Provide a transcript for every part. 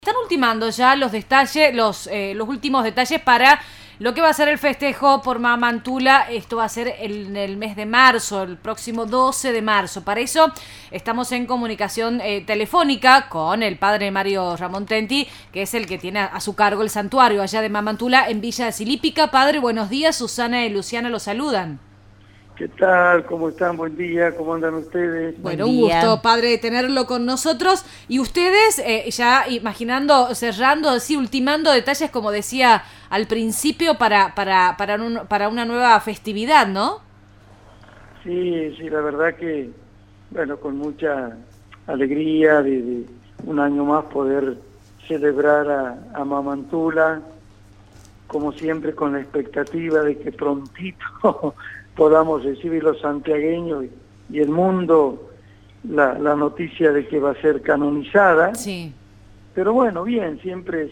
Están ultimando ya los detalles, los últimos detalles para lo que va a ser el festejo por Mamantula. Esto va a ser en el mes de marzo, el próximo 12 de marzo. Para eso estamos en comunicación telefónica con el padre Mario Ramontenti, que es el que tiene a su cargo el santuario allá de Mamantula en Villa de Silípica. Padre, buenos días. Susana y Luciana los saludan. ¿Qué tal? ¿Cómo están? Buen día. ¿Cómo andan ustedes? Bueno, un gusto, padre, tenerlo con nosotros. Y ustedes, ya imaginando, cerrando, así, ultimando detalles, como decía al principio, para una nueva festividad, ¿no? Sí, la verdad que, bueno, con mucha alegría de un año más poder celebrar a Mamantula, como siempre con la expectativa de que prontito podamos recibir los santiagueños y el mundo la noticia de que va a ser canonizada. Sí. Pero bueno, bien, siempre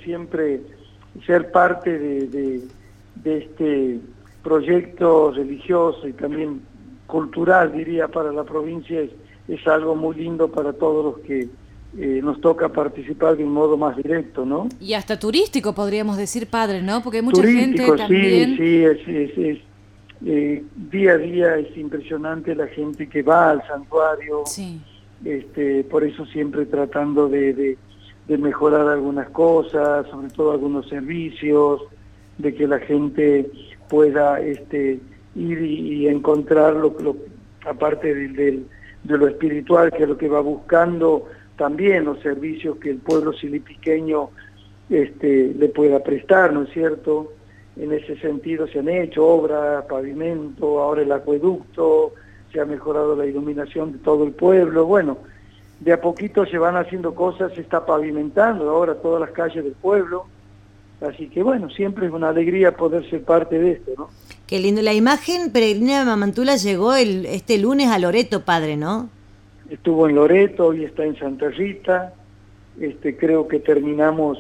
ser parte de este proyecto religioso y también cultural, diría, para la provincia es algo muy lindo para todos los que nos toca participar de un modo más directo, ¿no? Y hasta turístico, podríamos decir, padre, ¿no? Porque hay mucha turístico, gente también... Sí, es día a día es impresionante la gente que va al santuario. Sí. Por eso siempre tratando de mejorar algunas cosas, sobre todo algunos servicios, de que la gente pueda ir y encontrar aparte de lo espiritual, que es lo que va buscando, también los servicios que el pueblo silipiqueño le pueda prestar, ¿no es cierto? En ese sentido se han hecho obras, pavimento, ahora el acueducto, se ha mejorado la iluminación de todo el pueblo. Bueno, de a poquito se van haciendo cosas, se está pavimentando ahora todas las calles del pueblo. Así que bueno, siempre es una alegría poder ser parte de esto, ¿no? Qué lindo. La imagen peregrina de Mamantula llegó este lunes a Loreto, padre, ¿no? Estuvo en Loreto, hoy está en Santa Rita. Creo que terminamos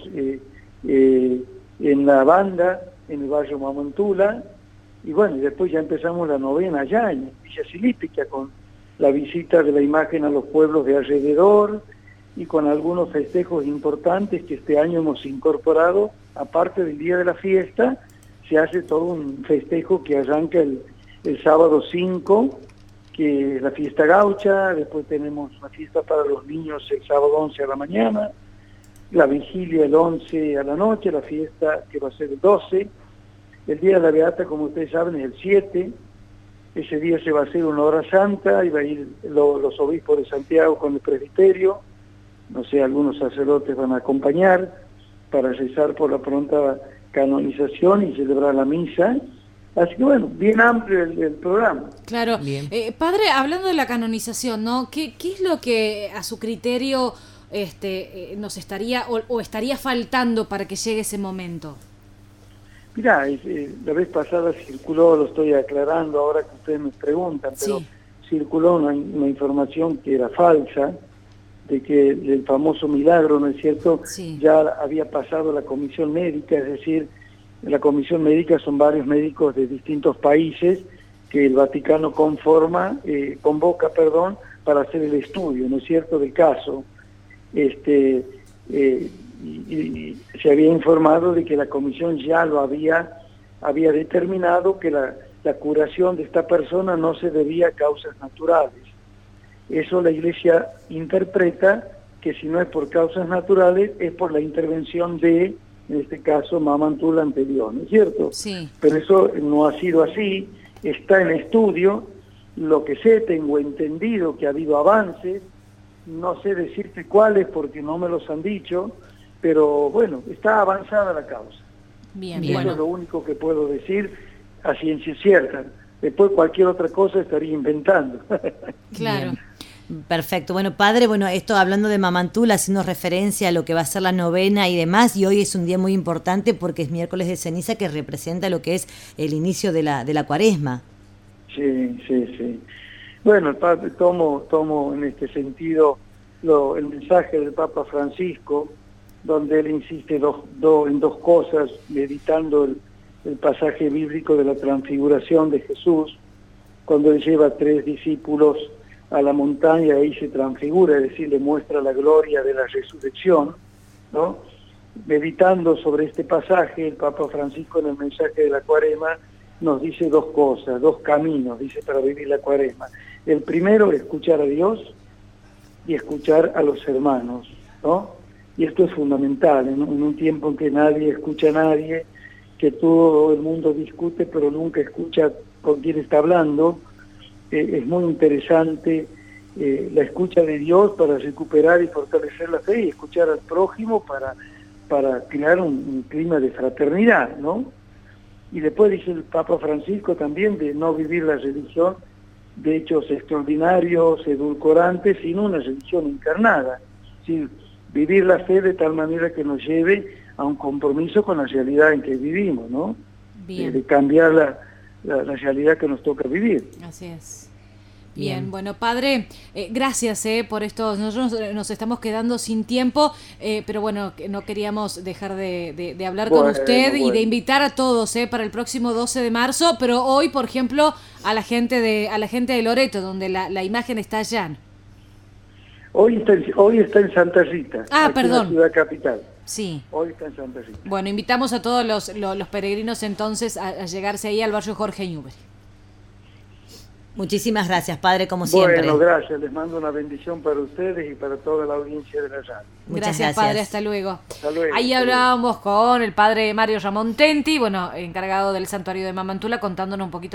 en la banda, en el barrio Mamantula, y bueno, y después ya empezamos la novena allá en Villa Silípica, con la visita de la imagen a los pueblos de alrededor y con algunos festejos importantes que este año hemos incorporado. Aparte del día de la fiesta, se hace todo un festejo que arranca el sábado 5, que es la fiesta gaucha. Después tenemos una fiesta para los niños el sábado 11 a la mañana, la vigilia el 11 a la noche, la fiesta que va a ser el 12, el día de la Beata, como ustedes saben, es el 7, ese día se va a hacer una hora santa, y va a ir los obispos de Santiago con el presbiterio, no sé, algunos sacerdotes van a acompañar para rezar por la pronta canonización y celebrar la misa. Así que bueno, bien amplio el programa. Claro. Padre, hablando de la canonización, ¿no? ¿Qué es lo que a su criterio nos estaría o estaría faltando para que llegue ese momento? Mirá, la vez pasada circuló, lo estoy aclarando ahora que ustedes me preguntan, pero sí, circuló una información que era falsa, de que el famoso milagro, ¿no es cierto?, sí, ya había pasado la comisión médica. Es decir, la comisión médica son varios médicos de distintos países que el Vaticano convoca, para hacer el estudio, ¿no es cierto?, del caso. Y se había informado de que la comisión ya lo había determinado, que la curación de esta persona no se debía a causas naturales. Eso la Iglesia interpreta que si no es por causas naturales, es por la intervención en este caso, Mamantula anterior, ¿no es cierto? Sí. Pero eso no ha sido así, está en estudio. Lo que sé, tengo entendido que ha habido avances, no sé decirte cuáles porque no me los han dicho, pero bueno, está avanzada la causa. Bien, Eso bueno, es lo único que puedo decir a ciencia cierta. Después cualquier otra cosa estaría inventando. Claro. Bien. Perfecto. Bueno, padre, esto hablando de Mamantula, haciendo referencia a lo que va a ser la novena y demás, y hoy es un día muy importante porque es miércoles de ceniza, que representa lo que es el inicio de la cuaresma. Sí. Bueno, el padre, tomo en este sentido el mensaje del Papa Francisco, donde él insiste en dos cosas, meditando el pasaje bíblico de la transfiguración de Jesús, cuando él lleva a 3 discípulos a la montaña, ahí se transfigura, es decir, le muestra la gloria de la resurrección, ¿no? meditando sobre este pasaje, el Papa Francisco en el mensaje de la Cuaresma nos dice dos cosas, dos caminos, dice, para vivir la Cuaresma. El primero, escuchar a Dios y escuchar a los hermanos, ¿no? Y esto es fundamental, en un tiempo en que nadie escucha a nadie, que todo el mundo discute, pero nunca escucha con quién está hablando. Es muy interesante la escucha de Dios para recuperar y fortalecer la fe, y escuchar al prójimo para crear un clima de fraternidad, ¿no? Y después dice el Papa Francisco también de no vivir la religión de hechos extraordinarios, edulcorantes, sino una religión encarnada. Es decir, vivir la fe de tal manera que nos lleve a un compromiso con la realidad en que vivimos, ¿no? Bien. De cambiar la realidad que nos toca vivir. Así es. Bien, bueno, padre, gracias por esto. Nosotros nos estamos quedando sin tiempo, pero bueno, no queríamos dejar de hablar con usted y de invitar a todos para el próximo 12 de marzo, pero hoy, por ejemplo, a la gente de Loreto, donde la imagen está allá. Hoy está en Santa Rita, perdón. En la ciudad capital. Sí. Hoy está en Santa Rita. Bueno, invitamos a todos los peregrinos entonces a llegarse ahí al barrio Jorge Newbery. Muchísimas gracias, padre, como siempre. Bueno, gracias. Les mando una bendición para ustedes y para toda la audiencia de la radio. Gracias, padre. Hasta luego. Hasta luego. Ahí hablábamos con el padre Mario Ramón Tenti, bueno, encargado del santuario de Mamantula, contándonos un poquito